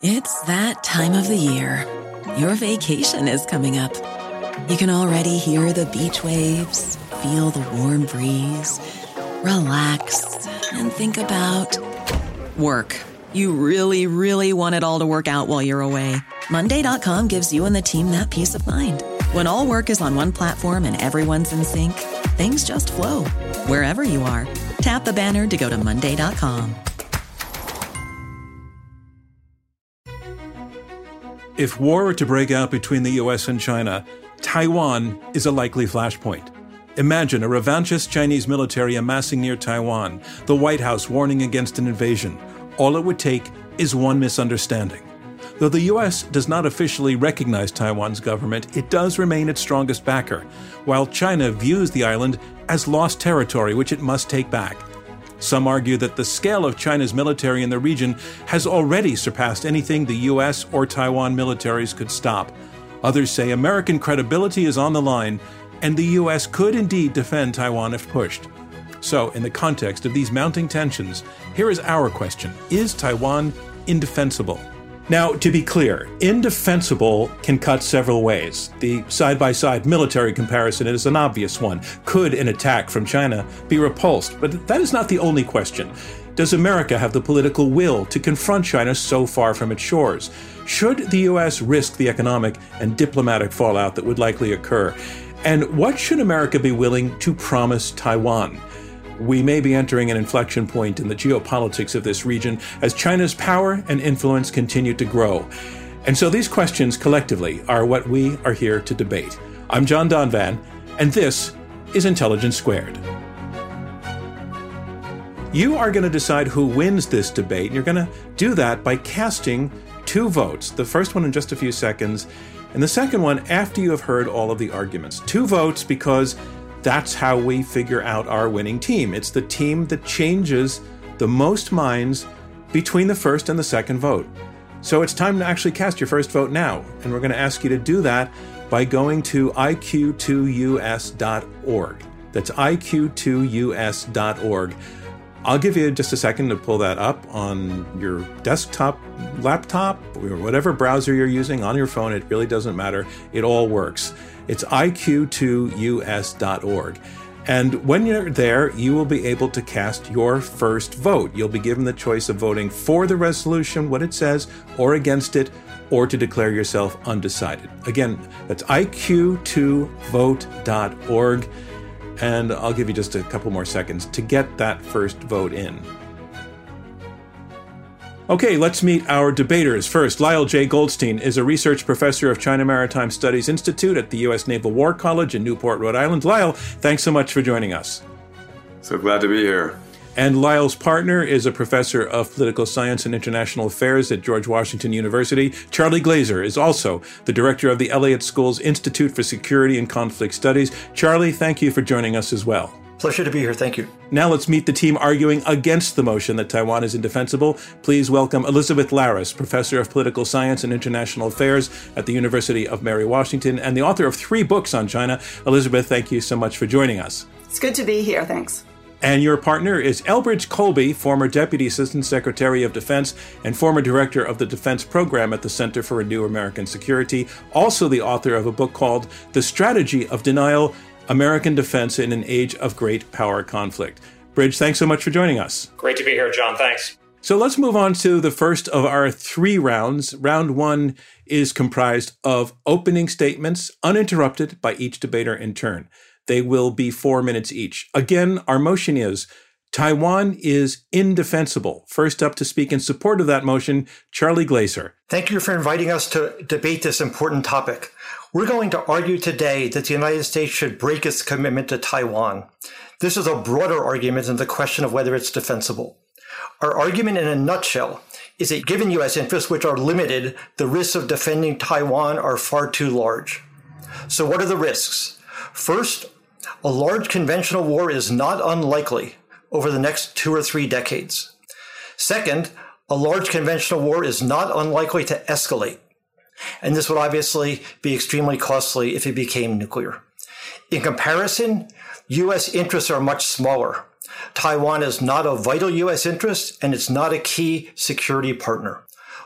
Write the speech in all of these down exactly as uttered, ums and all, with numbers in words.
It's that time of the year. Your vacation is coming up. You can already hear the beach waves, feel the warm breeze, relax, and think about work. You really, really want it all to work out while you're away. Monday dot com gives you and the team that peace of mind. When all work is on one platform and everyone's in sync, things just flow. Wherever you are, tap the banner to go to Monday dot com. If war were to break out between the U S and China, Taiwan is a likely flashpoint. Imagine a revanchist Chinese military amassing near Taiwan, the White House warning against an invasion. All it would take is one misunderstanding. Though the U S does not officially recognize Taiwan's government, it does remain its strongest backer, while China views the island as lost territory which it must take back. Some argue that the scale of China's military in the region has already surpassed anything the U S or Taiwan militaries could stop. Others say American credibility is on the line, and the U S could indeed defend Taiwan if pushed. So, in the context of these mounting tensions, here is our question. Is Taiwan indefensible? Now, to be clear, indefensible can cut several ways. The side-by-side military comparison is an obvious one. Could an attack from China be repulsed? But that is not the only question. Does America have the political will to confront China so far from its shores? Should the U S risk the economic and diplomatic fallout that would likely occur? And what should America be willing to promise Taiwan? We may be entering an inflection point in the geopolitics of this region as China's power and influence continue to grow. And so these questions collectively are what we are here to debate. I'm John Donvan, and this is Intelligence Squared. You are going to decide who wins this debate, and you're going to do that by casting two votes. The first one in just a few seconds, and the second one after you have heard all of the arguments. Two votes because that's how we figure out our winning team. It's the team that changes the most minds between the first and the second vote. So it's time to actually cast your first vote now. And we're going to ask you to do that by going to I Q two U S dot org. That's I Q two U S dot org. I'll give you just a second to pull that up on your desktop, laptop, or whatever browser you're using on your phone. It really doesn't matter. It all works. It's I Q two U S dot org. And when you're there, you will be able to cast your first vote. You'll be given the choice of voting for the resolution, what it says, or against it, or to declare yourself undecided. Again, that's I Q two vote dot org. And I'll give you just a couple more seconds to get that first vote in. Okay, let's meet our debaters. First, Lyle J. Goldstein is a research professor of China Maritime Studies Institute at the U S Naval War College in Newport, Rhode Island. Lyle, thanks so much for joining us. So glad to be here. And Lyle's partner is a professor of political science and international affairs at George Washington University. Charlie Glaser is also the director of the Elliott School's Institute for Security and Conflict Studies. Charlie, thank you for joining us as well. Pleasure to be here. Thank you. Now let's meet the team arguing against the motion that Taiwan is indefensible. Please welcome Elizabeth Larris, professor of political science and international affairs at the University of Mary Washington and the author of three books on China. Elizabeth, thank you so much for joining us. It's good to be here. Thanks. And your partner is Elbridge Colby, former Deputy Assistant Secretary of Defense and former Director of the Defense Program at the Center for a New American Security, also the author of a book called The Strategy of Denial, American Defense in an Age of Great Power Conflict. Bridge, thanks so much for joining us. Great to be here, John. Thanks. So let's move on to the first of our three rounds. Round one is comprised of opening statements, uninterrupted by each debater in turn. They will be four minutes each. Again, our motion is Taiwan is indefensible. First up to speak in support of that motion, Charlie Glaser. Thank you for inviting us to debate this important topic. We're going to argue today that the United States should break its commitment to Taiwan. This is a broader argument than the question of whether it's defensible. Our argument in a nutshell is that given U S interests, which are limited, the risks of defending Taiwan are far too large. So what are the risks? First, a large conventional war is not unlikely over the next two or three decades. Second, a large conventional war is not unlikely to escalate. And this would obviously be extremely costly if it became nuclear. In comparison, U S interests are much smaller. Taiwan is not a vital U S interest, and it's not a key security partner.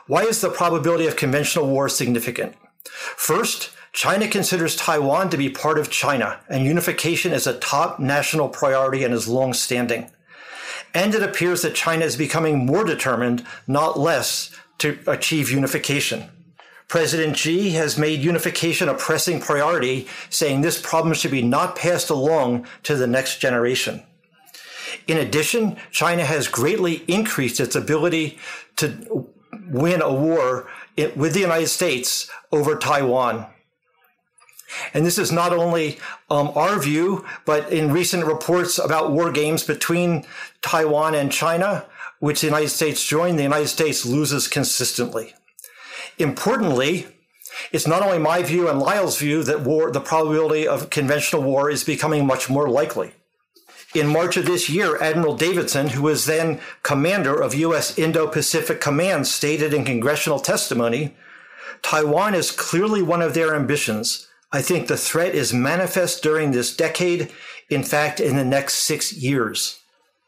Why is the probability of conventional war significant? First, China considers Taiwan to be part of China, and unification is a top national priority and is long-standing. And it appears that China is becoming more determined, not less, to achieve unification. President Xi has made unification a pressing priority, saying this problem should be not passed along to the next generation. In addition, China has greatly increased its ability to win a war with the United States over Taiwan. And this is not only um, our view, but in recent reports about war games between Taiwan and China, which the United States joined, the United States loses consistently. Importantly, it's not only my view and Lyle's view that war, the probability of conventional war is becoming much more likely. In March of this year, Admiral Davidson, who was then commander of U S Indo-Pacific Command, stated in congressional testimony, Taiwan is clearly one of their ambitions. I think the threat is manifest during this decade, in fact, in the next six years.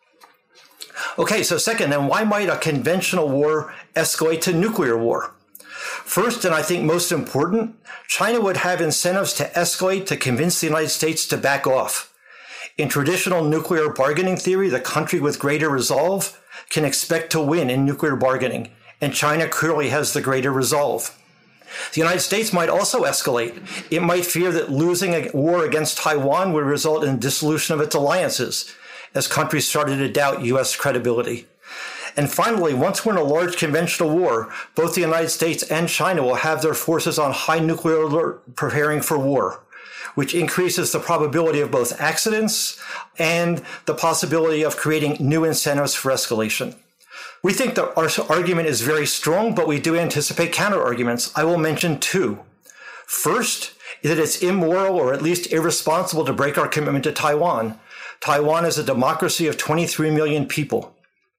Okay, so second, then why might a conventional war escalate to nuclear war? First, and I think most important, China would have incentives to escalate to convince the United States to back off. In traditional nuclear bargaining theory, the country with greater resolve can expect to win in nuclear bargaining, and China clearly has the greater resolve. The United States might also escalate. It might fear that losing a war against Taiwan would result in dissolution of its alliances, as countries started to doubt U S credibility. And finally, once we're in a large conventional war, both the United States and China will have their forces on high nuclear alert preparing for war, which increases the probability of both accidents and the possibility of creating new incentives for escalation. We think that our argument is very strong, but we do anticipate counter-arguments. I will mention two. First, that it's immoral or at least irresponsible to break our commitment to Taiwan. Taiwan is a democracy of twenty-three million people.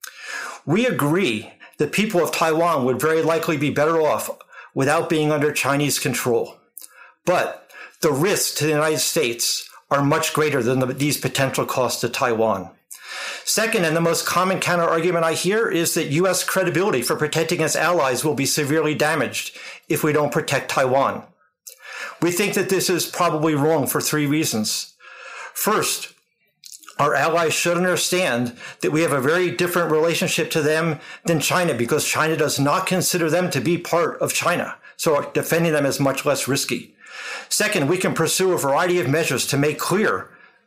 We agree that people of Taiwan would very likely be better off without being under Chinese control. But the risks to the United States are much greater than the, these potential costs to Taiwan. Second, and the most common counter-argument I hear, is that U S credibility for protecting its allies will be severely damaged if we don't protect Taiwan. We think that this is probably wrong for three reasons. First, our allies should understand that we have a very different relationship to them than China, because China does not consider them to be part of China, so defending them is much less risky. Second, we can pursue a variety of measures to make clear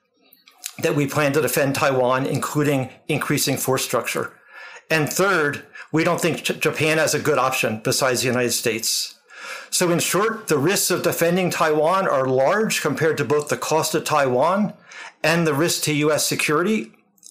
that we plan to defend Taiwan, including increasing force structure. And third, we don't think J- Japan has a good option besides the United States. So in short, the risks of defending Taiwan are large compared to both the cost of Taiwan and the risk to U S security.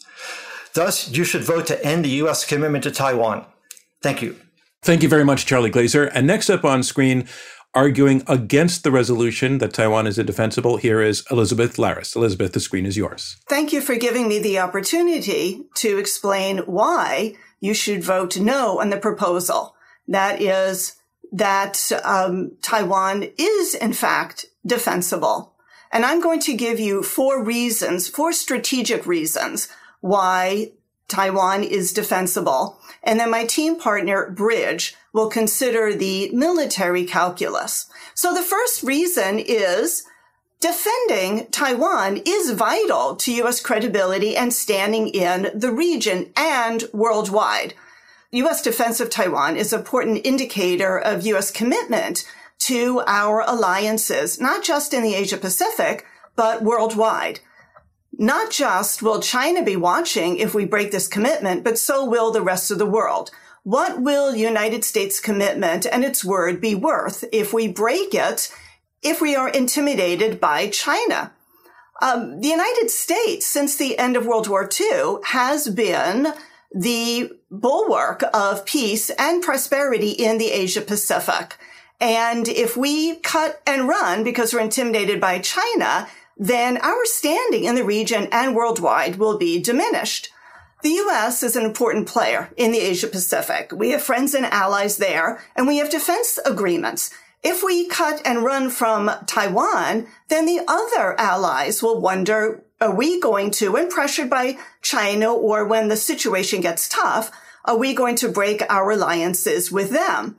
Thus, you should vote to end the U S commitment to Taiwan. Thank you. Thank you very much, Charlie Glaser. And next up on screen, arguing against the resolution that Taiwan is indefensible, here is Elizabeth Larris. Elizabeth, the screen is yours. Thank you for giving me the opportunity to explain why you should vote no on the proposal. That is that um, Taiwan is, in fact, defensible. And I'm going to give you four reasons, four strategic reasons why Taiwan is defensible. And then my team partner, Bridge, will consider the military calculus. So the first reason is defending Taiwan is vital to U S credibility and standing in the region and worldwide. U S defense of Taiwan is an important indicator of U S commitment to our alliances, not just in the Asia Pacific, but worldwide. Not just will China be watching if we break this commitment, but so will the rest of the world. What will United States commitment and its word be worth if we break it, if we are intimidated by China? Um, the United States, since the end of World War Two, has been the bulwark of peace and prosperity in the Asia Pacific. And if we cut and run because we're intimidated by China, then our standing in the region and worldwide will be diminished. The U S is an important player in the Asia Pacific. We have friends and allies there, and we have defense agreements. If we cut and run from Taiwan, then the other allies will wonder, are we going to, when pressured by China or when the situation gets tough, are we going to break our alliances with them?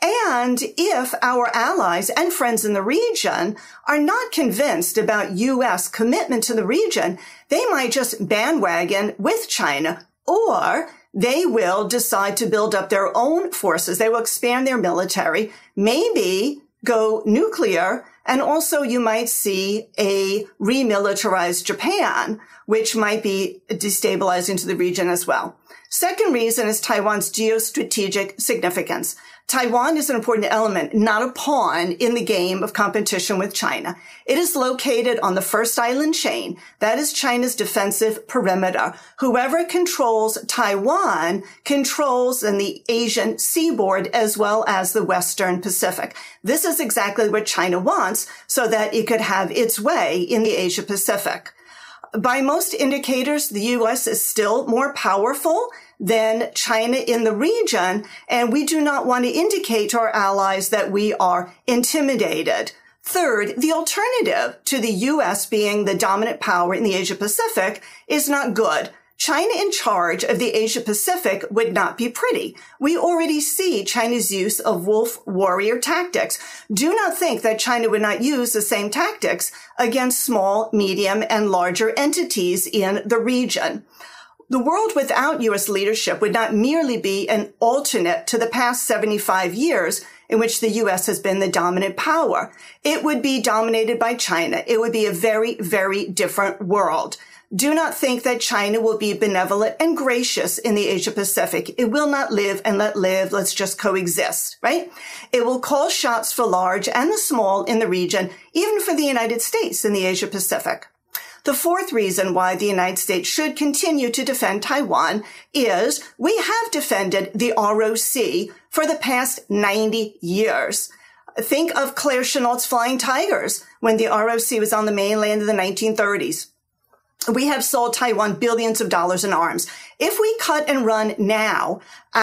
And if our allies and friends in the region are not convinced about U S commitment to the region, they might just bandwagon with China, or they will decide to build up their own forces. They will expand their military, maybe go nuclear, and also you might see a remilitarized Japan, which might be destabilizing to the region as well. Second reason is Taiwan's geostrategic significance. Taiwan is an important element, not a pawn in the game of competition with China. It is located on the first island chain. That is China's defensive perimeter. Whoever controls Taiwan controls in the Asian seaboard as well as the Western Pacific. This is exactly what China wants so that it could have its way in the Asia Pacific. By most indicators, the U S is still more powerful than China in the region, and we do not want to indicate to our allies that we are intimidated. Third, the alternative to the U S being the dominant power in the Asia Pacific is not good. China in charge of the Asia Pacific would not be pretty. We already see China's use of wolf warrior tactics. Do not think that China would not use the same tactics against small, medium, and larger entities in the region. The world without U S leadership would not merely be an alternate to the past seventy-five years in which the U S has been the dominant power. It would be dominated by China. It would be a very, very different world. Do not think that China will be benevolent and gracious in the Asia Pacific. It will not live and let live. Let's just coexist, right? It will call shots for large and the small in the region, even for the United States in the Asia Pacific. The fourth reason why the United States should continue to defend Taiwan is we have defended the R O C for the past ninety years. Think of Claire Chennault's Flying Tigers when the R O C was on the mainland in the nineteen thirties. We have sold Taiwan billions of dollars in arms. If we cut and run now,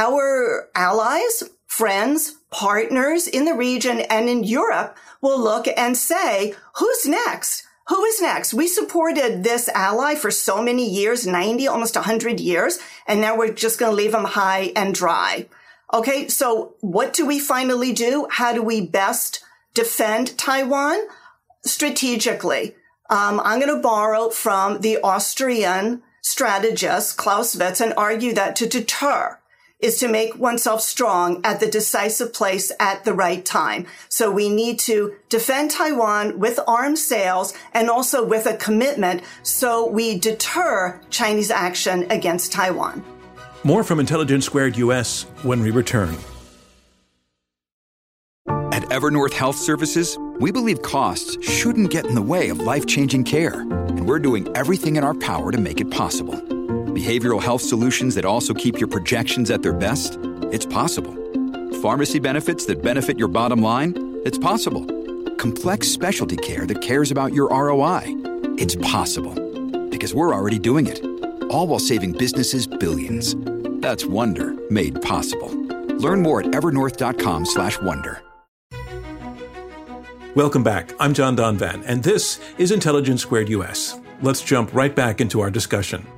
our allies, friends, partners in the region and in Europe will look and say, who's next? Who is next? We supported this ally for so many years, ninety, almost one hundred years, and now we're just going to leave them high and dry. Okay, so what do we finally do? How do we best defend Taiwan? Strategically. Um, I'm going to borrow from the Austrian strategist Clausewitz and argue that to deter is to make oneself strong at the decisive place at the right time. So we need to defend Taiwan with arms sales and also with a commitment so we deter Chinese action against Taiwan. More from Intelligence Squared U S when we return. At Evernorth Health Services, we believe costs shouldn't get in the way of life-changing care, and we're doing everything in our power to make it possible. Behavioral health solutions that also keep your projections at their best? It's possible. Pharmacy benefits that benefit your bottom line? It's possible. Complex specialty care that cares about your R O I? It's possible. Because we're already doing it. All while saving businesses billions. That's Wonder made possible. Learn more at evernorth.com slash wonder. Welcome back. I'm John Donvan, and this is Intelligence Squared U S. Let's jump right back into our discussion.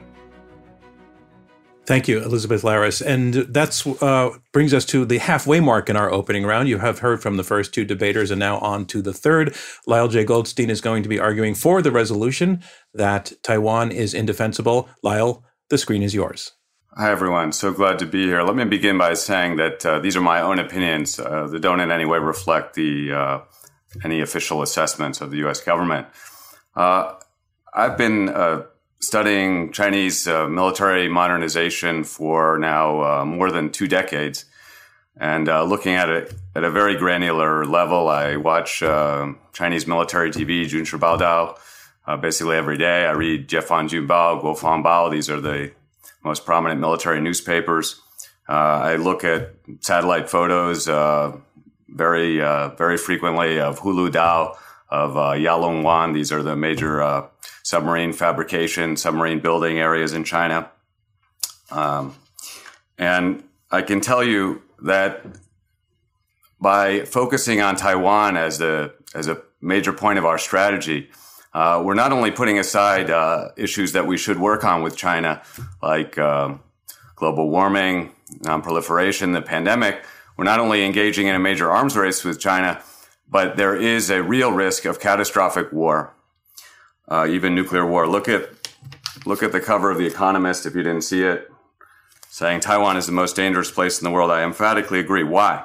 Thank you, Elizabeth Laris. And that uh, brings us to the halfway mark in our opening round. You have heard from the first two debaters and now on to the third. Lyle J. Goldstein is going to be arguing for the resolution that Taiwan is indefensible. Lyle, the screen is yours. Hi, everyone. So glad to be here. Let me begin by saying that uh, these are my own opinions uh, that don't in any way reflect the uh, any official assessments of the U S government. Uh, I've been uh, studying Chinese uh, military modernization for now uh, more than two decades and uh, looking at it at a very granular level. I watch uh, Chinese military T V, Junshi Baodao, uh, basically every day. I read Jiefan Junbao, Guofan Bao. These are the most prominent military newspapers. Uh, I look at satellite photos uh, very, uh, very frequently of Hulu Dao, of uh, Yalongwan. These are the major uh, submarine fabrication, submarine building areas in China. Um, and I can tell you that by focusing on Taiwan as the as a major point of our strategy, uh, we're not only putting aside uh, issues that we should work on with China, like uh, global warming, non-proliferation, the pandemic, we're not only engaging in a major arms race with China, but there is a real risk of catastrophic war, uh, even nuclear war. Look at look at the cover of The Economist, if you didn't see it, saying Taiwan is the most dangerous place in the world. I emphatically agree. Why?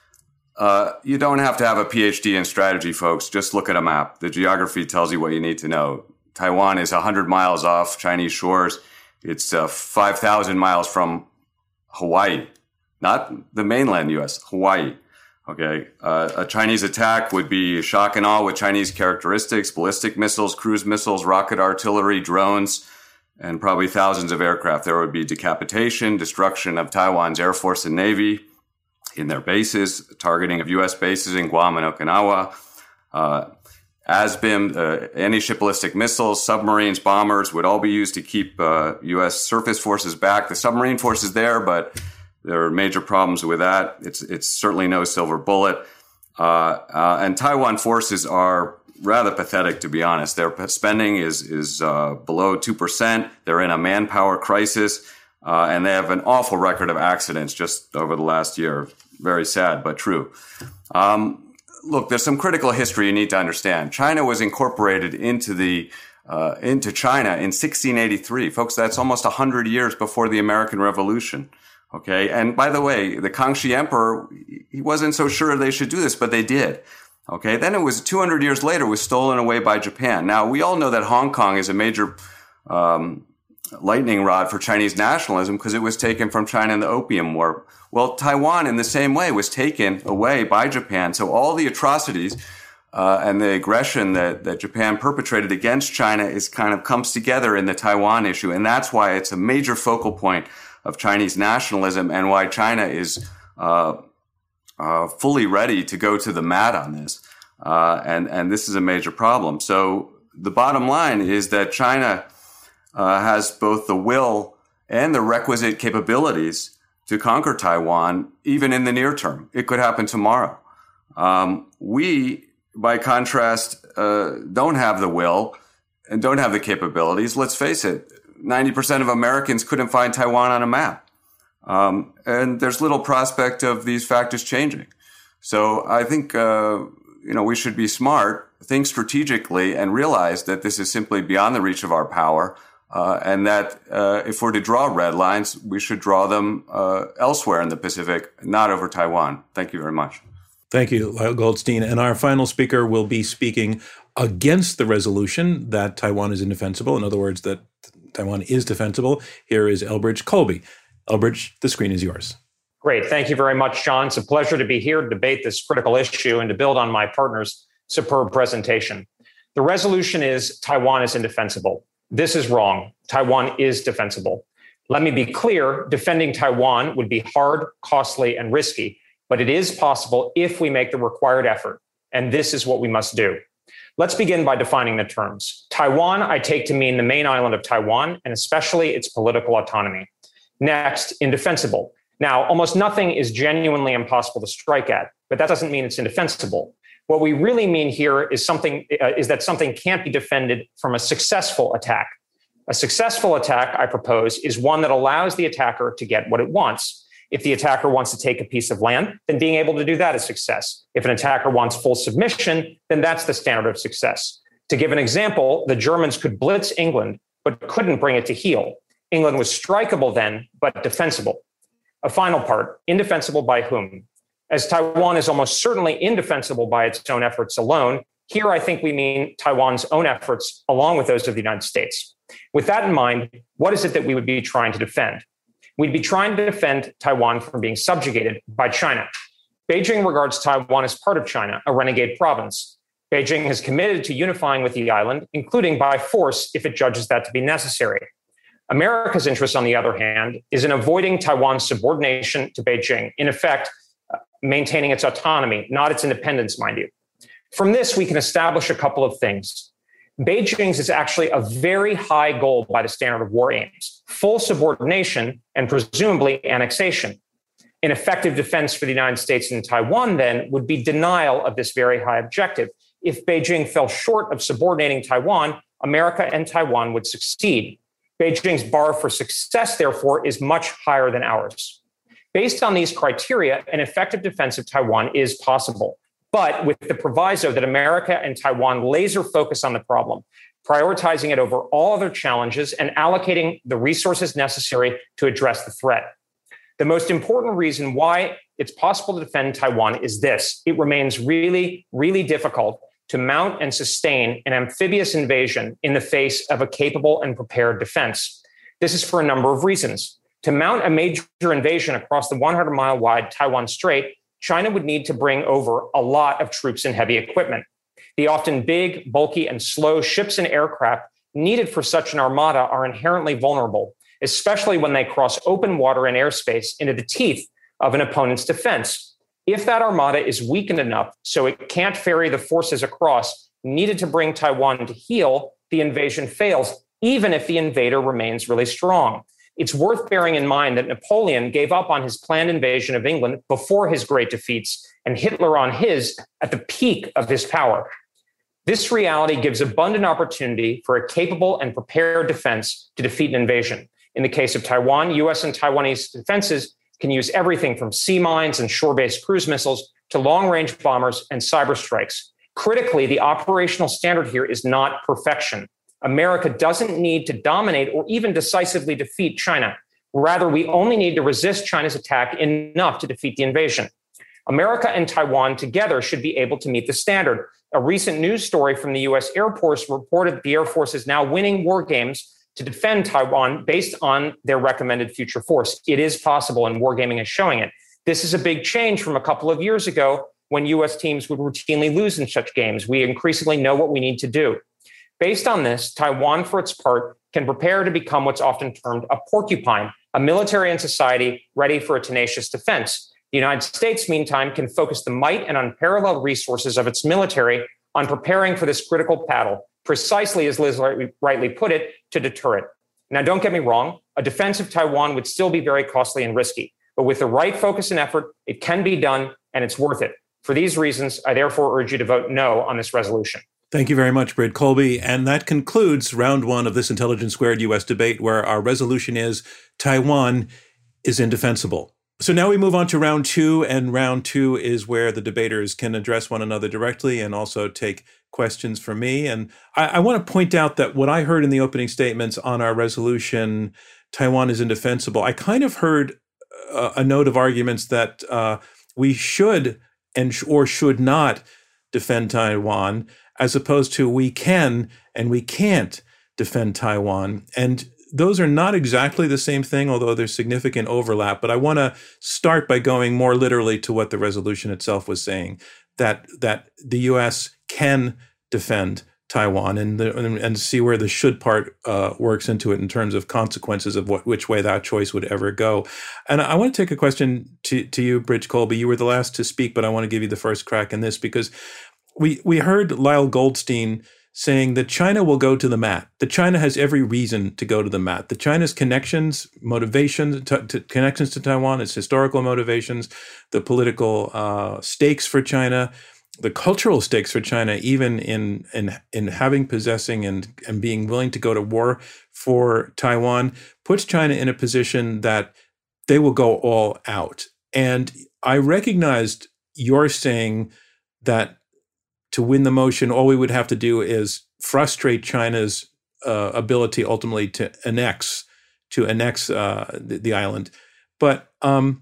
Uh, you don't have to have a P H D in strategy, folks. Just look at a map. The geography tells you what you need to know. Taiwan is one hundred miles off Chinese shores. It's uh, five thousand miles from Hawaii, not the mainland U S, Hawaii. Okay. Uh, a Chinese attack would be shock and awe with Chinese characteristics, ballistic missiles, cruise missiles, rocket artillery, drones, and probably thousands of aircraft. There would be decapitation, destruction of Taiwan's Air Force and Navy in their bases, targeting of U S bases in Guam and Okinawa, uh, A S B I M, uh, anti-ship ballistic missiles, submarines, bombers would all be used to keep uh, U S surface forces back. The submarine force is there, but there are major problems with that. It's it's certainly no silver bullet. Uh, uh, and Taiwan forces are rather pathetic, to be honest. Their spending is is uh, below two percent. They're in a manpower crisis, uh, and they have an awful record of accidents just over the last year. Very sad, but true. Um, look, there's some critical history you need to understand. China was incorporated into the uh, into China in sixteen eighty-three. Folks, that's almost one hundred years before the American Revolution. Okay, and by the way, the Kangxi Emperor, he wasn't so sure they should do this, but they did. Okay, then it was two hundred years later, was stolen away by Japan. Now, we all know that Hong Kong is a major um, lightning rod for Chinese nationalism because it was taken from China in the Opium War. Well, Taiwan, in the same way, was taken away by Japan. So all the atrocities uh, and the aggression that, that Japan perpetrated against China is kind of comes together in the Taiwan issue. And that's why it's a major focal point of Chinese nationalism and why China is uh, uh, fully ready to go to the mat on this. Uh, and, and this is a major problem. So the bottom line is that China uh, has both the will and the requisite capabilities to conquer Taiwan, even in the near term. It could happen tomorrow. Um, we, by contrast, uh, don't have the will and don't have the capabilities. Let's face it, ninety percent of Americans couldn't find Taiwan on a map. Um, and there's little prospect of these factors changing. So I think, uh, you know, we should be smart, think strategically, and realize that this is simply beyond the reach of our power. Uh, and that uh, if we're to draw red lines, we should draw them uh, elsewhere in the Pacific, not over Taiwan. Thank you very much. Thank you, Lyle Goldstein. And our final speaker will be speaking against the resolution that Taiwan is indefensible. In other words, that Taiwan is defensible. Here is Elbridge Colby. Elbridge, the screen is yours. Great. Thank you very much, John. It's a pleasure to be here to debate this critical issue and to build on my partner's superb presentation. The resolution is Taiwan is indefensible. This is wrong. Taiwan is defensible. Let me be clear, defending Taiwan would be hard, costly, and risky, but it is possible if we make the required effort, and this is what we must do. Let's begin by defining the terms. Taiwan, I take to mean the main island of Taiwan, and especially its political autonomy. Next, indefensible. Now, almost nothing is genuinely impossible to strike at, but that doesn't mean it's indefensible. What we really mean here is something uh, is that something can't be defended from a successful attack. A successful attack, I propose, is one that allows the attacker to get what it wants. If the attacker wants to take a piece of land, then being able to do that is success. If an attacker wants full submission, then that's the standard of success. To give an example, the Germans could blitz England, but couldn't bring it to heel. England was strikeable then, but defensible. A final part, indefensible by whom? As Taiwan is almost certainly indefensible by its own efforts alone, here I think we mean Taiwan's own efforts along with those of the United States. With that in mind, what is it that we would be trying to defend? We'd be trying to defend Taiwan from being subjugated by China. Beijing regards Taiwan as part of China, a renegade province. Beijing has committed to unifying with the island, including by force if it judges that to be necessary. America's interest, on the other hand, is in avoiding Taiwan's subordination to Beijing, in effect, maintaining its autonomy, not its independence, mind you. From this, we can establish a couple of things. Beijing's is actually a very high goal by the standard of war aims, full subordination and presumably annexation. An effective defense for the United States in Taiwan, then, would be denial of this very high objective. If Beijing fell short of subordinating Taiwan, America and Taiwan would succeed. Beijing's bar for success, therefore, is much higher than ours. Based on these criteria, an effective defense of Taiwan is possible, but with the proviso that America and Taiwan laser focus on the problem, prioritizing it over all other challenges and allocating the resources necessary to address the threat. The most important reason why it's possible to defend Taiwan is this: it remains really, really difficult to mount and sustain an amphibious invasion in the face of a capable and prepared defense. This is for a number of reasons. To mount a major invasion across the one hundred mile wide Taiwan Strait, China would need to bring over a lot of troops and heavy equipment. The often big, bulky, and slow ships and aircraft needed for such an armada are inherently vulnerable, especially when they cross open water and airspace into the teeth of an opponent's defense. If that armada is weakened enough so it can't ferry the forces across needed to bring Taiwan to heel, the invasion fails, even if the invader remains really strong. It's worth bearing in mind that Napoleon gave up on his planned invasion of England before his great defeats, and Hitler on his at the peak of his power. This reality gives abundant opportunity for a capable and prepared defense to defeat an invasion. In the case of Taiwan, U S and Taiwanese defenses can use everything from sea mines and shore-based cruise missiles to long-range bombers and cyber strikes. Critically, the operational standard here is not perfection. America doesn't need to dominate or even decisively defeat China. Rather, we only need to resist China's attack enough to defeat the invasion. America and Taiwan together should be able to meet the standard. A recent news story from the U S Air Force reported the Air Force is now winning war games to defend Taiwan based on their recommended future force. It is possible, and wargaming is showing it. This is a big change from a couple of years ago when U S teams would routinely lose in such games. We increasingly know what we need to do. Based on this, Taiwan, for its part, can prepare to become what's often termed a porcupine, a military and society ready for a tenacious defense. The United States, meantime, can focus the might and unparalleled resources of its military on preparing for this critical battle, precisely as Liz rightly put it, to deter it. Now, don't get me wrong, a defense of Taiwan would still be very costly and risky, but with the right focus and effort, it can be done, and it's worth it. For these reasons, I therefore urge you to vote no on this resolution. Thank you very much, Britt Colby. And that concludes round one of this Intelligence Squared U S debate, where our resolution is Taiwan is indefensible. So now we move on to round two, and round two is where the debaters can address one another directly and also take questions from me. And I, I want to point out that what I heard in the opening statements on our resolution, Taiwan is indefensible, I kind of heard a, a note of arguments that uh, we should and sh- or should not defend Taiwan, as opposed to we can and we can't defend Taiwan. And those are not exactly the same thing, although there's significant overlap. But I want to start by going more literally to what the resolution itself was saying, that that the U S can defend Taiwan, and the, and, and see where the should part uh, works into it in terms of consequences of what which way that choice would ever go. And I want to take a question to, to you, Britt Colby. You were the last to speak, but I want to give you the first crack in this, because we we heard Lyle Goldstein saying that China will go to the mat, that China has every reason to go to the mat, that China's connections, motivations, to, to connections to Taiwan, its historical motivations, the political uh, stakes for China, the cultural stakes for China, even in in in having, possessing, and and being willing to go to war for Taiwan, puts China in a position that they will go all out. And I recognized your saying that to win the motion, all we would have to do is frustrate China's uh, ability ultimately to annex to annex uh, the, the island. But um,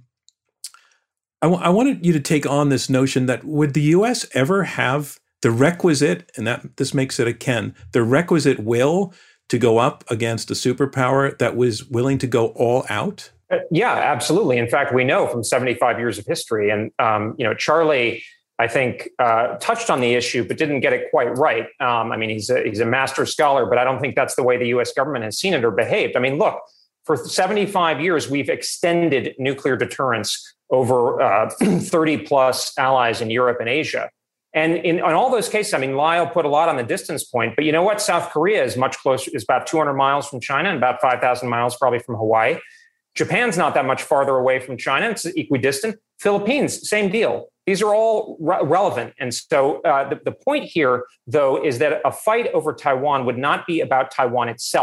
I, w- I wanted you to take on this notion that would the U S ever have the requisite, and that this makes it a can, the requisite will to go up against a superpower that was willing to go all out? Uh, yeah, absolutely. In fact, we know from seventy-five years of history, and um, you know, Charlie, I think, uh, touched on the issue, but didn't get it quite right. Um, I mean, he's a, he's a master scholar, but I don't think that's the way the U S government has seen it or behaved. I mean, look, for seventy-five years, we've extended nuclear deterrence over uh, thirty plus allies in Europe and Asia. And in, in all those cases, I mean, Lyle put a lot on the distance point, but you know what? South Korea is much closer, is about two hundred miles from China and about five thousand miles probably from Hawaii. Japan's not that much farther away from China. It's equidistant. Philippines, same deal. These are all re- relevant. And so uh, the, the point here, though, is that a fight over Taiwan would not be about Taiwan itself.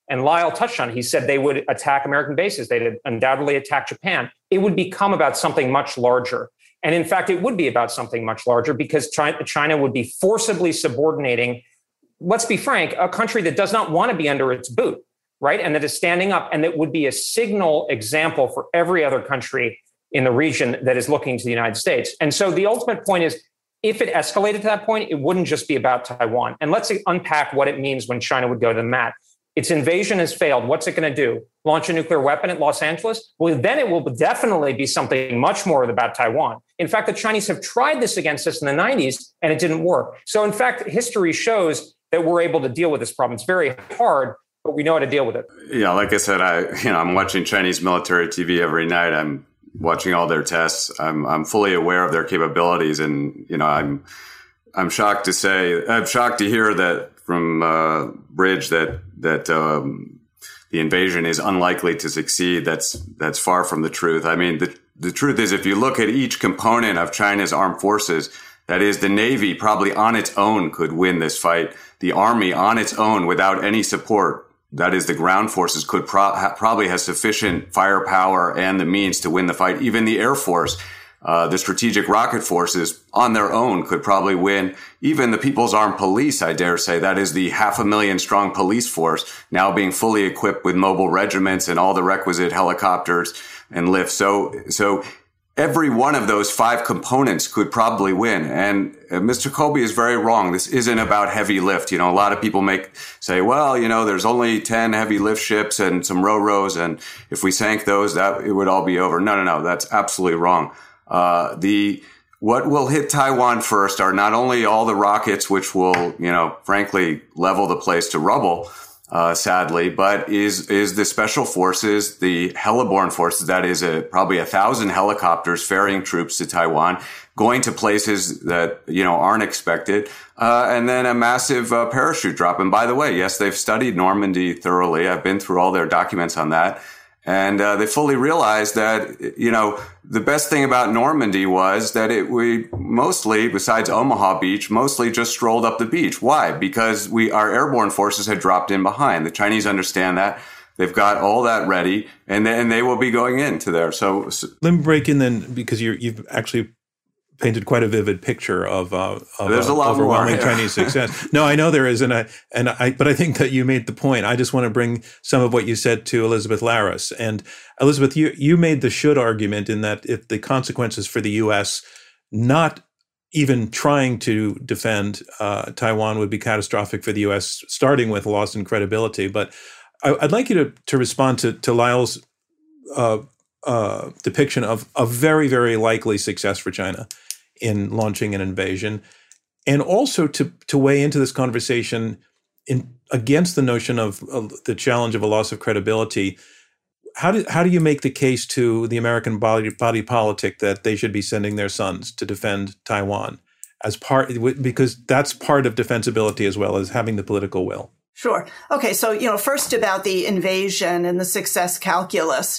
And Lyle touched on it. He said they would attack American bases. They'd undoubtedly attack Japan. It would become about something much larger. And in fact, it would be about something much larger because China, China would be forcibly subordinating, let's be frank, a country that does not want to be under its boot, right? And that is standing up, and that would be a signal example for every other country in the region that is looking to the United States. And so the ultimate point is, if it escalated to that point, it wouldn't just be about Taiwan. And let's unpack what it means when China would go to the mat. Its invasion has failed. What's it going to do? Launch a nuclear weapon at Los Angeles? Well, then it will definitely be something much more about Taiwan. In fact, the Chinese have tried this against us in the nineties, and it didn't work. So in fact, history shows that we're able to deal with this problem. It's very hard, but we know how to deal with it. Yeah, like I said, I you know I'm watching Chinese military T V every night. I'm watching all their tests. I'm I'm fully aware of their capabilities, and you know I'm I'm shocked to say I'm shocked to hear that from uh, Bridge that that um, the invasion is unlikely to succeed. That's that's far from the truth. I mean, the the truth is, if you look at each component of China's armed forces, that is, the Navy probably on its own could win this fight. The Army on its own, without any support, that is, the ground forces, could pro- ha- probably have sufficient firepower and the means to win the fight. Even the Air Force, uh, the strategic rocket forces on their own could probably win. Even the People's Armed Police, I dare say, that is the half a million strong police force, now being fully equipped with mobile regiments and all the requisite helicopters and lifts. So, so every one of those five components could probably win. And uh, Mister Colby is very wrong. This isn't about heavy lift. You know, a lot of people make say, well, you know, there's only ten heavy lift ships and some ro-ros, and if we sank those, that it would all be over. No, no, no. That's absolutely wrong. Uh, the what will hit Taiwan first are not only all the rockets, which will, you know, frankly, level the place to rubble, Uh, sadly, but is is the special forces, the heliborne forces, that is a, probably a thousand helicopters ferrying troops to Taiwan, going to places that, you know, aren't expected, uh, and then a massive uh, parachute drop. And by the way, yes, they've studied Normandy thoroughly. I've been through all their documents on that. And uh, they fully realized that, you know, the best thing about Normandy was that it we mostly, besides Omaha Beach, mostly just strolled up the beach. Why? Because we our airborne forces had dropped in behind. The Chinese understand that. They've got all that ready, and then they will be going into there. So, so let me break in then, because you're, you've actually painted quite a vivid picture of, uh, of There's uh, a lot overwhelming more, yeah. Chinese success. No, I know there is, and I and I, but I think that you made the point. I just want to bring some of what you said to Elizabeth Larris. And Elizabeth, you you made the should argument in that if the consequences for the U S not even trying to defend uh, Taiwan would be catastrophic for the U S, starting with loss in credibility. But I, I'd like you to to respond to to Lyle's uh, uh, depiction of a very, very likely success for China in launching an invasion, and also to to weigh into this conversation in against the notion of, of the challenge of a loss of credibility. How do how do you make the case to the American body body politic that they should be sending their sons to defend Taiwan as part, because that's part of defensibility as well as having the political will? Sure. Okay. So, you know, first about the invasion and the success calculus,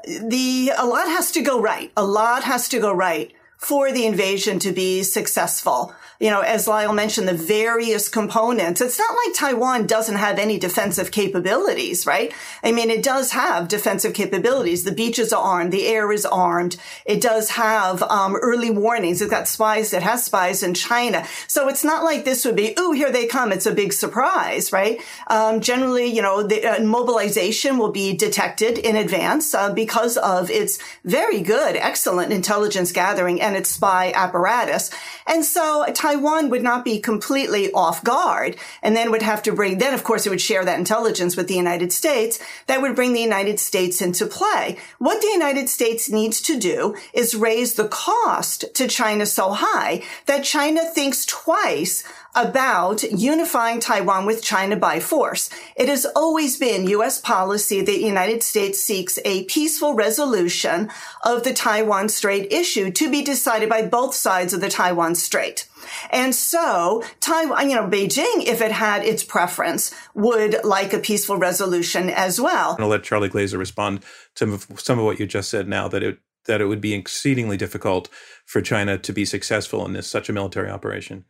the a lot has to go right. A lot has to go right for the invasion to be successful. You know, as Lyle mentioned, the various components. It's not like Taiwan doesn't have any defensive capabilities, right? I mean, it does have defensive capabilities. The beaches are armed. The air is armed. It does have um, early warnings. It's got spies. It has spies in China. So it's not like this would be, ooh, here they come. It's a big surprise, right? Um, generally, you know, the uh, mobilization will be detected in advance uh, because of its very good, excellent intelligence gathering and its spy apparatus. And so Taiwan would not be completely off guard, and then would have to bring, then of course it would share that intelligence with the United States. That would bring the United States into play. What the United States needs to do is raise the cost to China so high that China thinks twice about unifying Taiwan with China by force. It has always been U S policy that the United States seeks a peaceful resolution of the Taiwan Strait issue to be decided by both sides of the Taiwan Strait. And so Taiwan, you know, Beijing, if it had its preference, would like a peaceful resolution as well. I'll let Charlie Glazer respond to some of what you just said now, that it that it would be exceedingly difficult for China to be successful in this such a military operation.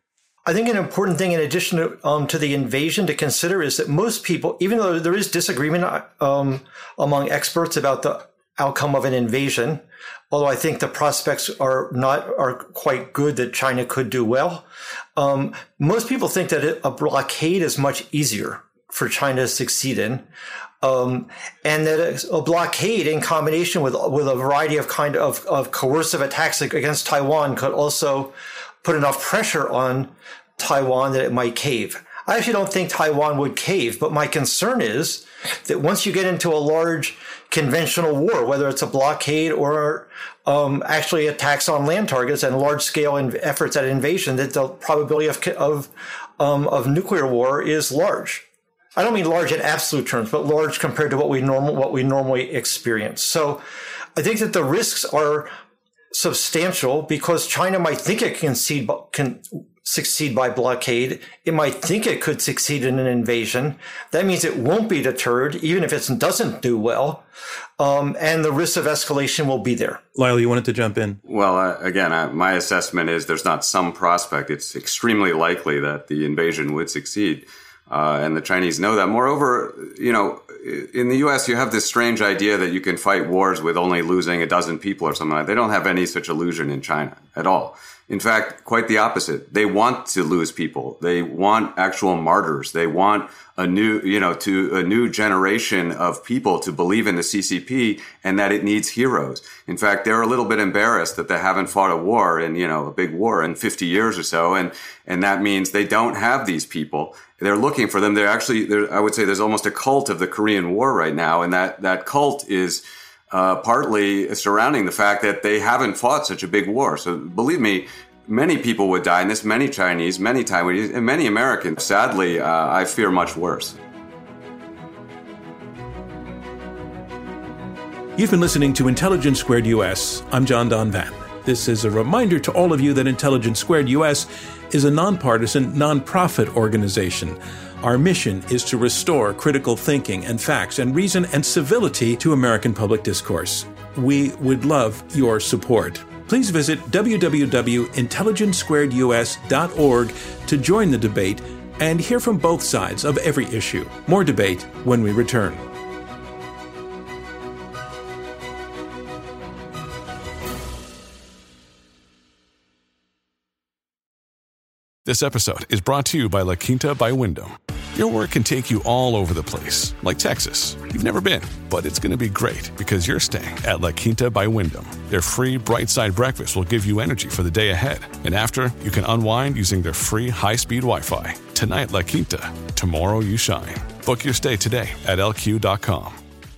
I think an important thing in addition to, um, to the invasion to consider is that most people, even though there is disagreement um, among experts about the outcome of an invasion, although I think the prospects are not are quite good that China could do well, um, most people think that a blockade is much easier for China to succeed in. Um, and that a blockade in combination with with a variety of kind of, of coercive attacks against Taiwan could also put enough pressure on Taiwan that it might cave. I actually don't think Taiwan would cave, but my concern is that once you get into a large conventional war, whether it's a blockade or um, actually attacks on land targets and large-scale in- efforts at invasion, that the probability of of, um, of nuclear war is large. I don't mean large in absolute terms, but large compared to what we normal what we normally experience. So I think that the risks are substantial because China might think it can succeed, can succeed by blockade. It might think it could succeed in an invasion. That means it won't be deterred, even if it doesn't do well. Um, and the risk of escalation will be there. Lyle, you wanted to jump in. Well, uh, again, uh, my assessment is there's not some prospect. It's extremely likely that the invasion would succeed. Uh, and the Chinese know that. Moreover, you know, in the U S, you have this strange idea that you can fight wars with only losing a dozen people or something like that. They don't have any such illusion in China at all. In fact, quite the opposite. They want to lose people. They want actual martyrs. They want a new, you know, to a new generation of people to believe in the C C P and that it needs heroes. In fact, they're a little bit embarrassed that they haven't fought a war in, you know, a big war in fifty years or so. And, and that means they don't have these people. They're looking for them. They're actually, they're, I would say there's almost a cult of the Korean War right now. And that, that cult is uh, partly surrounding the fact that they haven't fought such a big war. So believe me, many people would die in this, many Chinese, many Taiwanese, and many Americans. Sadly, uh, I fear much worse. You've been listening to Intelligence Squared U S. I'm John Donvan. This is a reminder to all of you that Intelligence Squared U S is a nonpartisan, nonprofit organization. Our mission is to restore critical thinking and facts and reason and civility to American public discourse. We would love your support. Please visit w w w dot intelligence squared u s dot org to join the debate and hear from both sides of every issue. More debate when we return. This episode is brought to you by La Quinta by Wyndham. Your work can take you all over the place, like Texas. You've never been, but it's going to be great because you're staying at La Quinta by Wyndham. Their free Bright Side breakfast will give you energy for the day ahead. And after, you can unwind using their free high-speed Wi-Fi. Tonight, La Quinta. Tomorrow, you shine. Book your stay today at L Q dot com.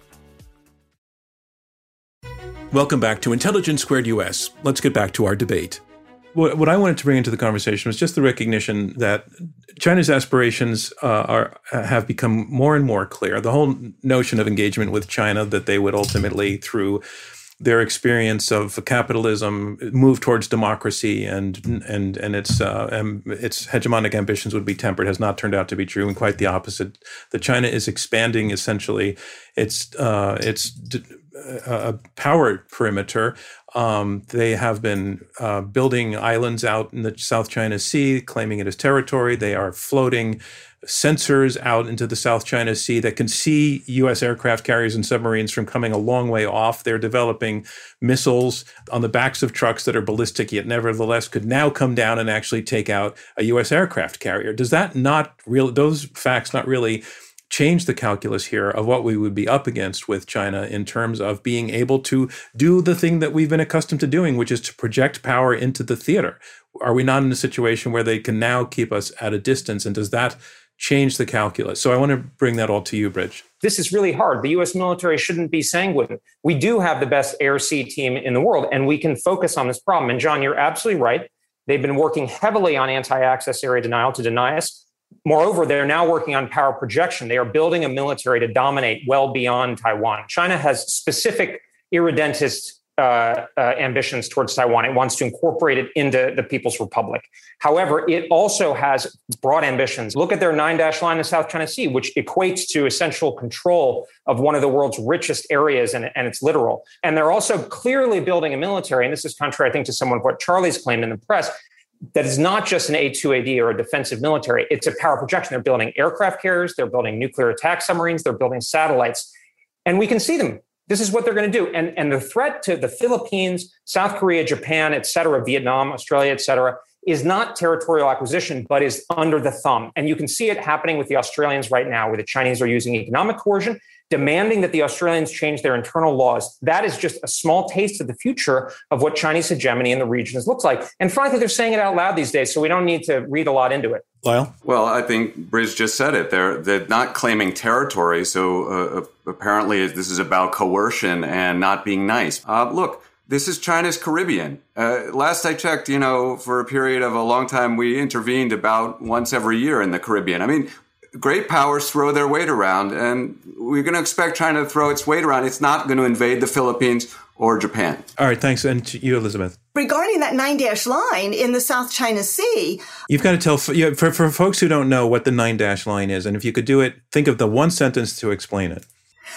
Welcome back to Intelligence Squared U S. Let's get back to our debate. What, what I wanted to bring into the conversation was just the recognition that China's aspirations uh, are have become more and more clear. The whole notion of engagement with China, that they would ultimately, through their experience of capitalism, move towards democracy and and and its uh, um, its hegemonic ambitions would be tempered, has not turned out to be true, and quite the opposite. That China is expanding essentially its uh, its d- a power perimeter. Um, they have been uh, building islands out in the South China Sea, claiming it as territory. They are floating sensors out into the South China Sea that can see U S aircraft carriers and submarines from coming a long way off. They're developing missiles on the backs of trucks that are ballistic, yet nevertheless could now come down and actually take out a U S aircraft carrier. Does that not really, those facts not really change the calculus here of what we would be up against with China in terms of being able to do the thing that we've been accustomed to doing, which is to project power into the theater? Are we not in a situation where they can now keep us at a distance? And does that change the calculus? So I want to bring that all to you, Bridge. This is really hard. The U S military shouldn't be sanguine. We do have the best air-sea team in the world, and we can focus on this problem. And John, you're absolutely right. They've been working heavily on anti-access area denial to deny us. Moreover, they're now working on power projection. They are building a military to dominate well beyond Taiwan. China has specific irredentist uh, uh, ambitions towards Taiwan. It wants to incorporate it into the People's Republic. However, it also has broad ambitions. Look at their nine-dash line in the South China Sea, which equates to essential control of one of the world's richest areas, and, and it's literal. And they're also clearly building a military, and this is contrary, I think, to some of what Charlie's claimed in the press. that is not just an A two A D or a defensive military. It's a power projection. They're building aircraft carriers. They're building nuclear attack submarines. They're building satellites. And we can see them. This is what they're going to do. And, and the threat to the Philippines, South Korea, Japan, et cetera, Vietnam, Australia, et cetera, is not territorial acquisition, but is under the thumb. And you can see it happening with the Australians right now, where the Chinese are using economic coercion, demanding that the Australians change their internal laws. That is just a small taste of the future of what Chinese hegemony in the regions looks like. And frankly, they're saying it out loud these days, so we don't need to read a lot into it. Lyle? Well, I think Briz just said it. They're, they're not claiming territory, so uh, apparently this is about coercion and not being nice. Uh, look, this is China's Caribbean. Uh, last I checked, you know, for a period of a long time, we intervened about once every year in the Caribbean. I mean, great powers throw their weight around, and we're going to expect China to throw its weight around. It's not going to invade the Philippines or Japan. All right, thanks. And to you, Elizabeth. Regarding that nine-dash line in the South China Sea. You've got to tell, for, for folks who don't know what the nine-dash line is, and if you could do it, think of the one sentence to explain it.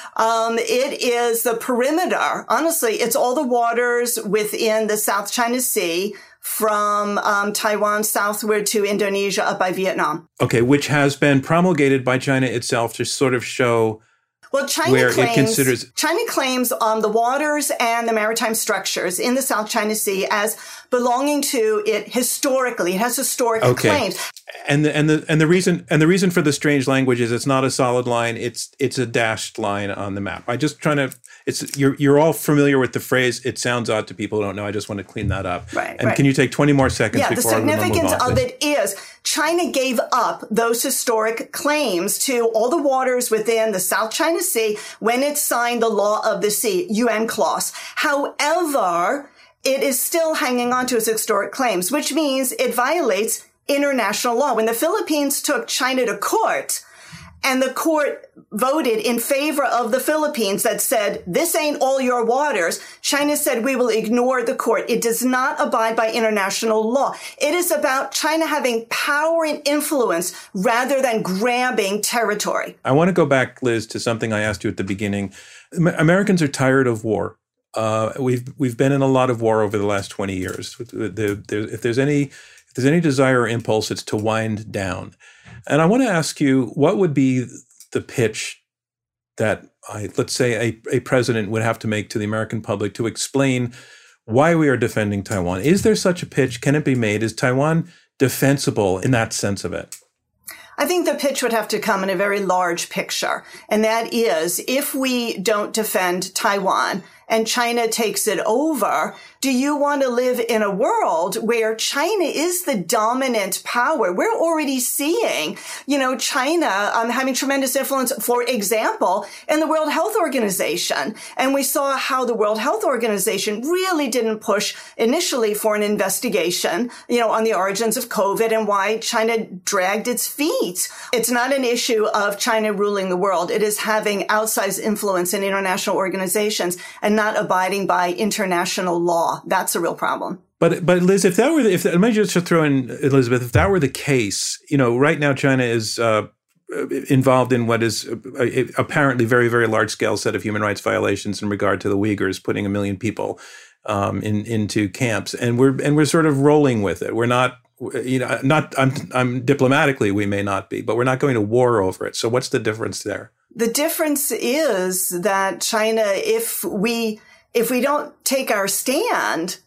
Um, it is the perimeter. Honestly, it's all the waters within the South China Sea from um, Taiwan southward to Indonesia up by Vietnam. Okay, which has been promulgated by China itself to sort of show well, China where claims, it considers... China claims um, the waters and the maritime structures in the South China Sea as belonging to it historically. It has historic okay. claims. And the and the and the reason and the reason for the strange language is it's not a solid line. It's it's a dashed line on the map. I just trying to. It's you're you're all familiar with the phrase. It sounds odd to people who don't know. I just want to clean that up. Right. And right. can you take twenty more seconds? Yeah. Before The significance I move on, of it is China gave up those historic claims to all the waters within the South China Sea when it signed the Law of the Sea U N clause. However, it is still hanging on to its historic claims, which means it violates international law. When the Philippines took China to court and the court voted in favor of the Philippines that said, this ain't all your waters, China said, we will ignore the court. It does not abide by international law. It is about China having power and influence rather than grabbing territory. I want to go back, Liz, to something I asked you at the beginning. Americans are tired of war. Uh, we've we've been in a lot of war over the last twenty years. The, the, the, if there's any if there's any desire or impulse, it's to wind down. And I want to ask you, what would be the pitch that I, let's say a, a president would have to make to the American public to explain why we are defending Taiwan? Is there such a pitch? Can it be made? Is Taiwan defensible in that sense of it? I think the pitch would have to come in a very large picture. And that is, if we don't defend Taiwan and China takes it over, do you want to live in a world where China is the dominant power? We're already seeing, you know, China um, having tremendous influence, for example, in the World Health Organization. And we saw how the World Health Organization really didn't push initially for an investigation, you know, on the origins of COVID and why China dragged its feet. It's not an issue of China ruling the world. It is having outsized influence in international organizations and not abiding by international law. That's a real problem. But but Liz, if that were the, if let me just throw in Elizabeth, if that were the case, you know, right now China is uh, involved in what is a, a, apparently very very large scale set of human rights violations in regard to the Uyghurs, putting a million people um, in into camps, and we're and we're sort of rolling with it. We're not, you know, not I'm I'm diplomatically we may not be, but we're not going to war over it. So what's the difference there? The difference is that China, if we if we don't take our stand,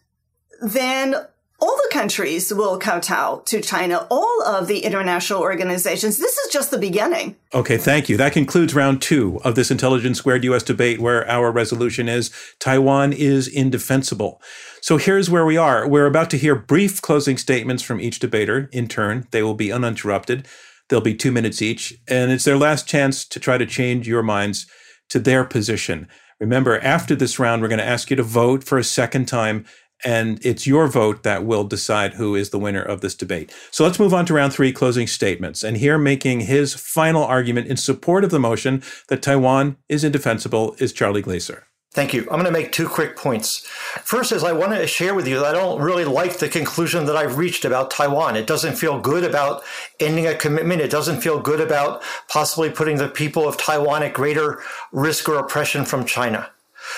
then all the countries will kowtow to China, all of the international organizations. This is just the beginning. Okay, thank you. That concludes round two of this Intelligence Squared U S debate, where our resolution is Taiwan is indefensible. So here's where we are. We're about to hear brief closing statements from each debater in turn. They will be uninterrupted. They'll be two minutes each, and it's their last chance to try to change your minds to their position. Remember, after this round, we're going to ask you to vote for a second time, and it's your vote that will decide who is the winner of this debate. So let's move on to round three, closing statements. And here, making his final argument in support of the motion that Taiwan is indefensible, is Charlie Glaser. Thank you. I'm going to make two quick points. First is I want to share with you that I don't really like the conclusion that I've reached about Taiwan. It doesn't feel good about ending a commitment. It doesn't feel good about possibly putting the people of Taiwan at greater risk or oppression from China.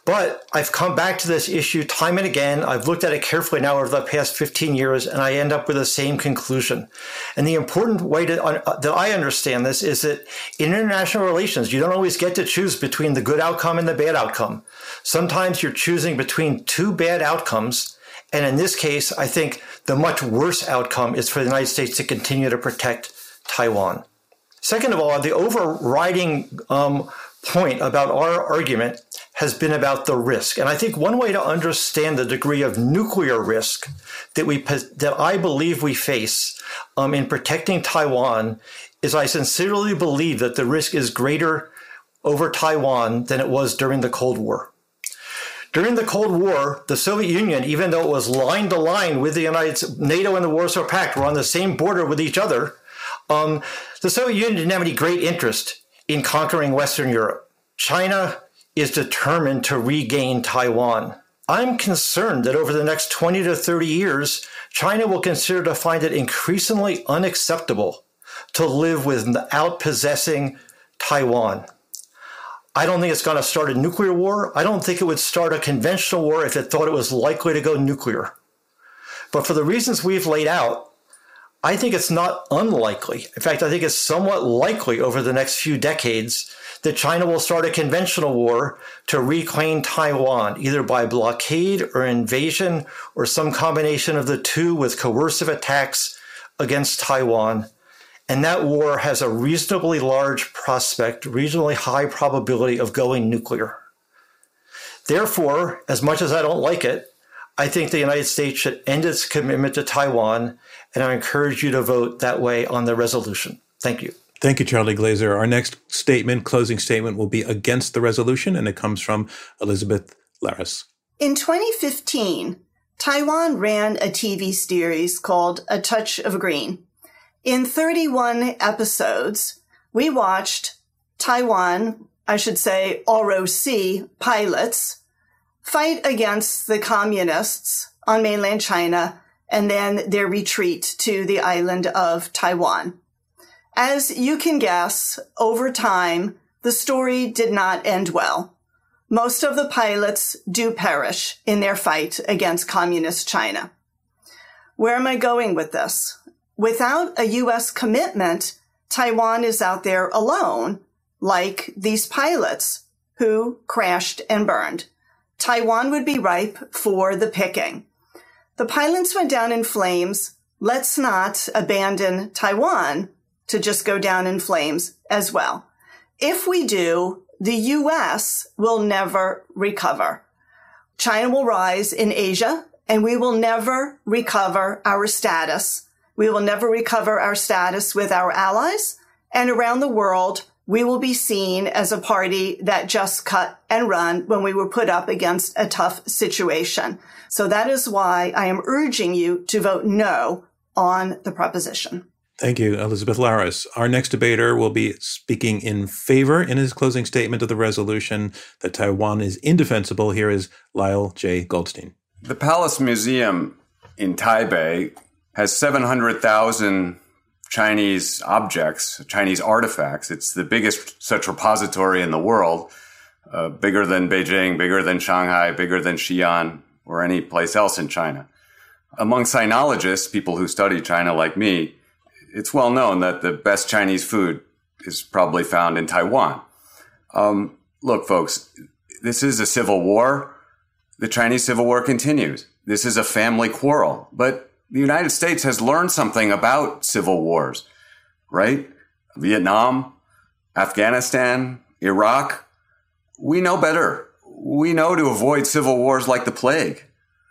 But I've come back to this issue time and again. I've looked at it carefully now over the past fifteen years, and I end up with the same conclusion. And the important way to, uh, that I understand this is that in international relations, you don't always get to choose between the good outcome and the bad outcome. Sometimes you're choosing between two bad outcomes. And in this case, I think the much worse outcome is for the United States to continue to protect Taiwan. Second of all, the overriding um, point about our argument has been about the risk. And I think one way to understand the degree of nuclear risk that we that I believe we face um, in protecting Taiwan is I sincerely believe that the risk is greater over Taiwan than it was during the Cold War. During the Cold War, the Soviet Union, even though it was line to line with the United States, NATO and the Warsaw Pact were on the same border with each other, um, the Soviet Union didn't have any great interest in conquering Western Europe. China is determined to regain Taiwan. I'm concerned that over the next twenty to thirty years, China will consider to find it increasingly unacceptable to live without possessing Taiwan. I don't think it's going to start a nuclear war. I don't think it would start a conventional war if it thought it was likely to go nuclear. But for the reasons we've laid out, I think it's not unlikely. In fact, I think it's somewhat likely over the next few decades that China will start a conventional war to reclaim Taiwan, either by blockade or invasion or some combination of the two with coercive attacks against Taiwan. And that war has a reasonably large prospect, reasonably high probability of going nuclear. Therefore, as much as I don't like it, I think the United States should end its commitment to Taiwan, and I encourage you to vote that way on the resolution. Thank you. Thank you, Charlie Glazer. Our next statement, closing statement, will be against the resolution, and it comes from Elizabeth Larris. In twenty fifteen, Taiwan ran a T V series called A Touch of Green. In thirty-one episodes, we watched Taiwan, I should say R O C pilots, fight against the communists on mainland China and then their retreat to the island of Taiwan. As you can guess, over time, the story did not end well. Most of the pilots do perish in their fight against communist China. Where am I going with this? Without a U S commitment, Taiwan is out there alone, like these pilots who crashed and burned. Taiwan would be ripe for the picking. The pilots went down in flames. Let's not abandon Taiwan to just go down in flames as well. If we do, the U S will never recover. China will rise in Asia, and we will never recover our status. We will never recover our status with our allies, and around the world, we will be seen as a party that just cut and run when we were put up against a tough situation. So that is why I am urging you to vote no on the proposition. Thank you, Elizabeth Larris. Our next debater will be speaking in favor in his closing statement of the resolution that Taiwan is indefensible. Here is Lyle J. Goldstein. The Palace Museum in Taipei has seven hundred thousand Chinese objects, Chinese artifacts. It's the biggest such repository in the world, uh, bigger than Beijing, bigger than Shanghai, bigger than Xi'an, or any place else in China. Among sinologists, people who study China like me, it's well known that the best Chinese food is probably found in Taiwan. Um, look, folks, this is a civil war. The Chinese Civil War continues. This is a family quarrel. But the United States has learned something about civil wars, right? Vietnam, Afghanistan, Iraq. We know better. We know to avoid civil wars like the plague.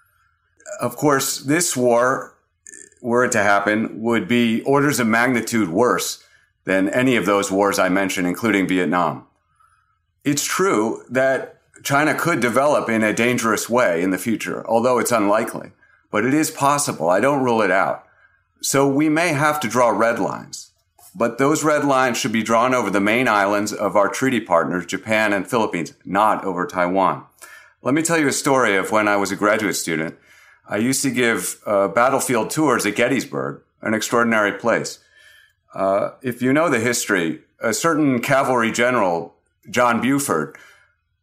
Of course, this war, were it to happen, would be orders of magnitude worse than any of those wars I mentioned, including Vietnam. It's true that China could develop in a dangerous way in the future, although it's unlikely. But it is possible. I don't rule it out. So we may have to draw red lines. But those red lines should be drawn over the main islands of our treaty partners, Japan and Philippines, not over Taiwan. Let me tell you a story of when I was a graduate student. I used to give uh, battlefield tours at Gettysburg, an extraordinary place. Uh, if you know the history, a certain cavalry general, John Buford,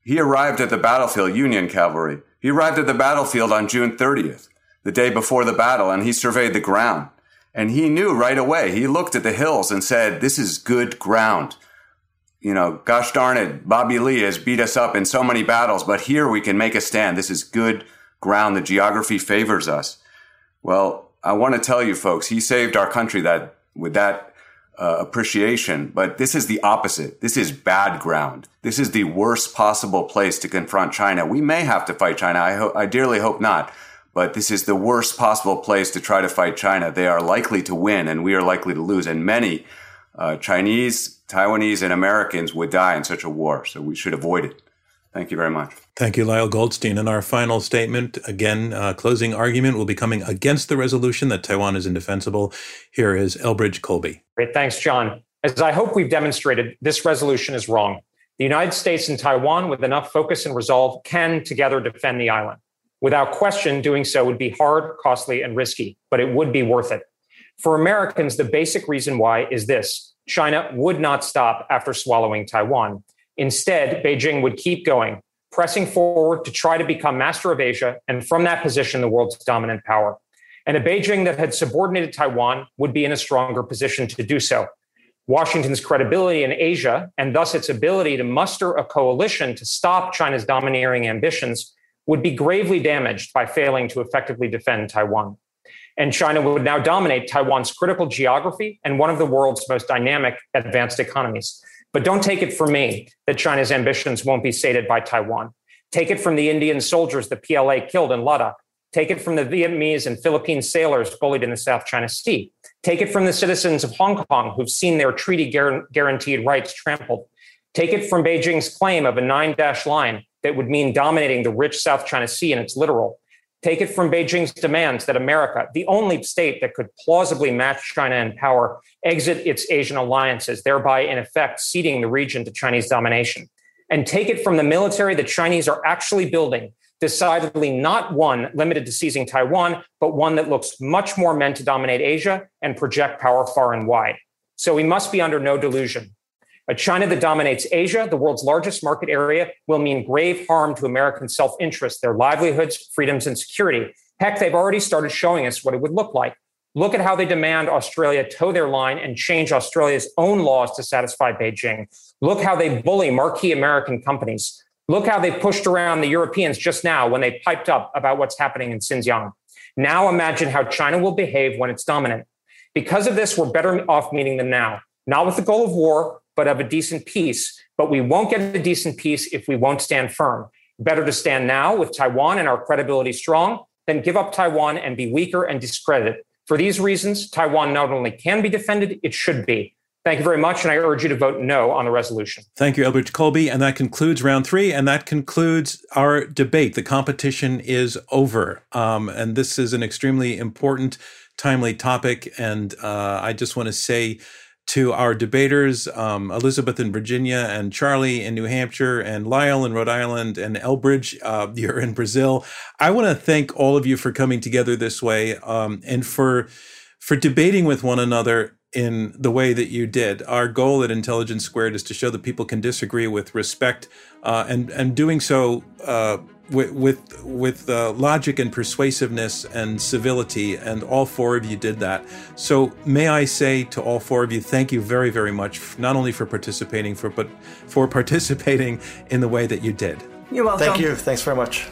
he arrived at the battlefield, Union cavalry. He arrived at the battlefield on June thirtieth, the day before the battle, and he surveyed the ground. And he knew right away. He looked at the hills and said, this is good ground. You know, gosh darn it, Bobby Lee has beat us up in so many battles, but here we can make a stand. This is good ground. The geography favors us. Well, I want to tell you folks, he saved our country that with that uh, appreciation, but this is the opposite. This is bad ground. This is the worst possible place to confront China. We may have to fight China. I, ho- I dearly hope not, but this is the worst possible place to try to fight China. They are likely to win and we are likely to lose. And many uh, Chinese, Taiwanese, and Americans would die in such a war. So we should avoid it. Thank you very much. Thank you, Lyle Goldstein. And our final statement, again, uh, closing argument will be coming against the resolution that Taiwan is indefensible. Here is Elbridge Colby. Great. Thanks, John. As I hope we've demonstrated, this resolution is wrong. The United States and Taiwan, with enough focus and resolve, can together defend the island. Without question, doing so would be hard, costly, and risky, but it would be worth it. For Americans, the basic reason why is this: China would not stop after swallowing Taiwan. Instead, Beijing would keep going, pressing forward to try to become master of Asia, and from that position, the world's dominant power. And a Beijing that had subordinated Taiwan would be in a stronger position to do so. Washington's credibility in Asia, and thus its ability to muster a coalition to stop China's domineering ambitions, would be gravely damaged by failing to effectively defend Taiwan. And China would now dominate Taiwan's critical geography and one of the world's most dynamic advanced economies. But don't take it from me that China's ambitions won't be sated by Taiwan. Take it from the Indian soldiers the P L A killed in Ladakh. Take it from the Vietnamese and Philippine sailors bullied in the South China Sea. Take it from the citizens of Hong Kong who've seen their treaty guaranteed rights trampled. Take it from Beijing's claim of a nine-dash line that would mean dominating the rich South China Sea in its littoral. Take it from Beijing's demands that America, the only state that could plausibly match China in power, exit its Asian alliances, thereby in effect ceding the region to Chinese domination. And take it from the military the Chinese are actually building, decidedly not one limited to seizing Taiwan, but one that looks much more meant to dominate Asia and project power far and wide. So we must be under no delusion. A China that dominates Asia, the world's largest market area, will mean grave harm to American self-interest, their livelihoods, freedoms, and security. Heck, they've already started showing us what it would look like. Look at how they demand Australia toe their line and change Australia's own laws to satisfy Beijing. Look how they bully marquee American companies. Look how they pushed around the Europeans just now when they piped up about what's happening in Xinjiang. Now imagine how China will behave when it's dominant. Because of this, we're better off meeting them now, not with the goal of war, but of a decent peace. But we won't get a decent peace if we won't stand firm. Better to stand now with Taiwan and our credibility strong than give up Taiwan and be weaker and discredited. For these reasons, Taiwan not only can be defended, it should be. Thank you very much, and I urge you to vote no on the resolution. Thank you, Elbridge Colby, and that concludes round three, and that concludes our debate. The competition is over, um, and this is an extremely important, timely topic, and uh, I just want to say to our debaters, um, Elizabeth in Virginia and Charlie in New Hampshire and Lyle in Rhode Island and Elbridge, uh, you're in Brazil. I want to thank all of you for coming together this way um, and for for debating with one another in the way that you did. Our goal at Intelligence Squared is to show that people can disagree with respect uh, and and doing so uh, with with, with uh, logic and persuasiveness and civility, and all four of you did that. So may I say to all four of you, thank you very, very much, not only for participating, for but for participating in the way that you did. You're welcome. Thank you. Thanks very much.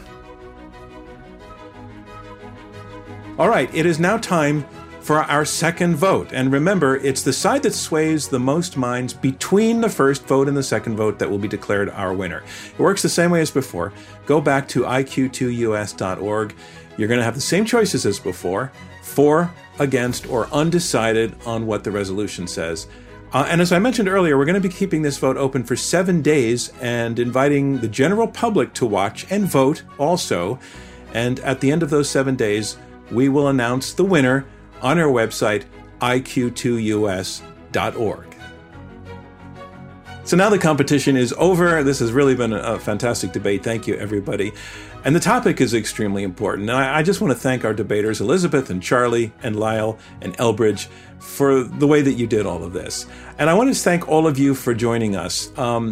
All right, it is now time for our second vote. And remember, it's the side that sways the most minds between the first vote and the second vote that will be declared our winner. It works the same way as before. Go back to I Q two U S dot org. You're going to have the same choices as before: for, against, or undecided on what the resolution says. Uh, and as I mentioned earlier, we're going to be keeping this vote open for seven days and inviting the general public to watch and vote also. And at the end of those seven days, we will announce the winner on our website, I Q two U S dot org. So now the competition is over. This has really been a fantastic debate. Thank you, everybody. And the topic is extremely important. And I, I just want to thank our debaters, Elizabeth and Charlie and Lyle and Elbridge, for the way that you did all of this. And I want to thank all of you for joining us. Um,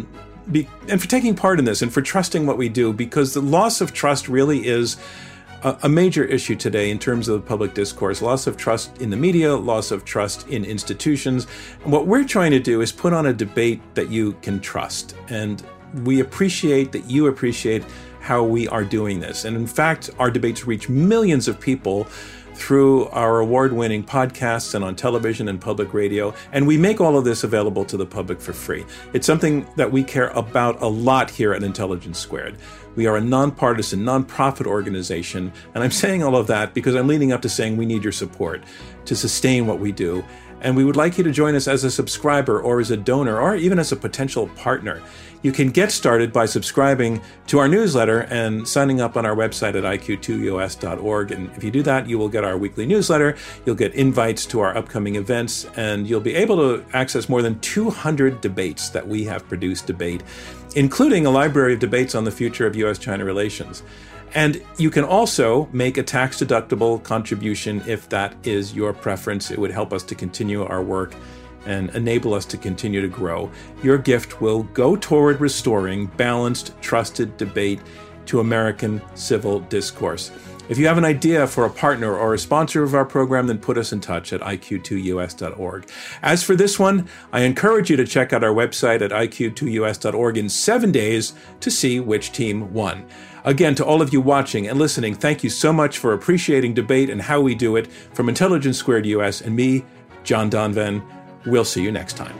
be, and for taking part in this and for trusting what we do, because the loss of trust really is a, a major issue today in terms of the public discourse. Loss of trust in the media, loss of trust in institutions. And what we're trying to do is put on a debate that you can trust. And we appreciate that you appreciate how we are doing this. And in fact, our debates reach millions of people through our award-winning podcasts and on television and public radio. And we make all of this available to the public for free. It's something that we care about a lot here at Intelligence Squared. We are a nonpartisan, nonprofit organization. And I'm saying all of that because I'm leading up to saying we need your support to sustain what we do. And we would like you to join us as a subscriber or as a donor or even as a potential partner. You can get started by subscribing to our newsletter and signing up on our website at I Q two U S dot org. And if you do that, you will get our weekly newsletter, you'll get invites to our upcoming events, and you'll be able to access more than two hundred debates that we have produced debate, including a library of debates on the future of U S China relations. And you can also make a tax-deductible contribution if that is your preference. It would help us to continue our work and enable us to continue to grow. Your gift will go toward restoring balanced, trusted debate to American civil discourse. If you have an idea for a partner or a sponsor of our program, then put us in touch at I Q two U S dot org. As for this one, I encourage you to check out our website at I Q two U S dot org in seven days to see which team won. Again, to all of you watching and listening, thank you so much for appreciating debate and how we do it. From Intelligence Squared U S and me, John Donvan, we'll see you next time.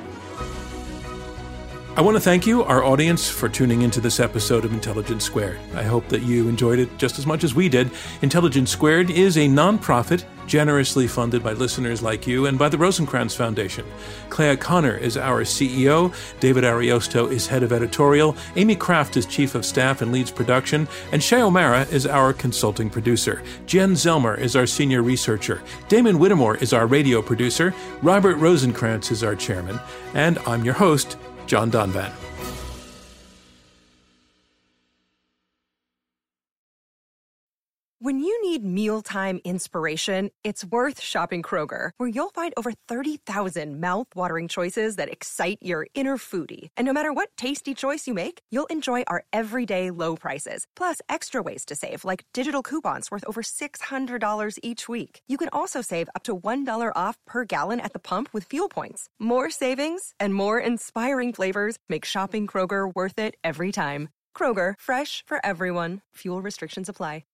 I want to thank you, our audience, for tuning into this episode of Intelligence Squared. I hope that you enjoyed it just as much as we did. Intelligence Squared is a nonprofit generously funded by listeners like you and by the Rosencrantz Foundation. Clea Connor is our C E O, David Ariosto is head of editorial, Amy Kraft is chief of staff and leads production, and Shay O'Mara is our consulting producer. Jen Zelmer is our senior researcher. Damon Whittemore is our radio producer. Robert Rosencrantz is our chairman. And I'm your host, John Donvan. When you need mealtime inspiration, it's worth shopping Kroger, where you'll find over thirty thousand mouth-watering choices that excite your inner foodie. And no matter what tasty choice you make, you'll enjoy our everyday low prices, plus extra ways to save, like digital coupons worth over six hundred dollars each week. You can also save up to one dollar off per gallon at the pump with fuel points. More savings and more inspiring flavors make shopping Kroger worth it every time. Kroger, fresh for everyone. Fuel restrictions apply.